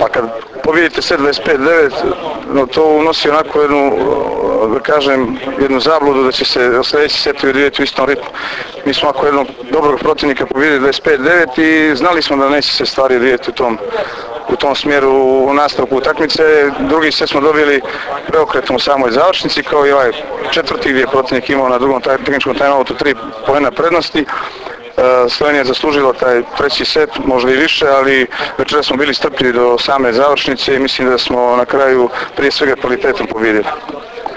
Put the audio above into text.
Pa kad pobjedite set 25-9, no, to unosi onako jednu, da kažem, jednu zabludu da će se sljedeći setovi odvijeti u istom ritmu. Mi smo ako jednog dobrog protivnika pobjedili 25-9 i znali smo da neće se stvari odvijeti u tom smjeru u nastavku utakmice. Drugi set smo dobili preokretom u samoj završnici, kao i ovaj četvrti gdje je protivnik imao na drugom tehničkom timeoutu 3 poena prednosti. Slovenija je zaslužila taj treći set, možda i više, ali večera smo bili strpljivi do same završnice i mislim da smo na kraju prije svega kvalitetom pobjedili.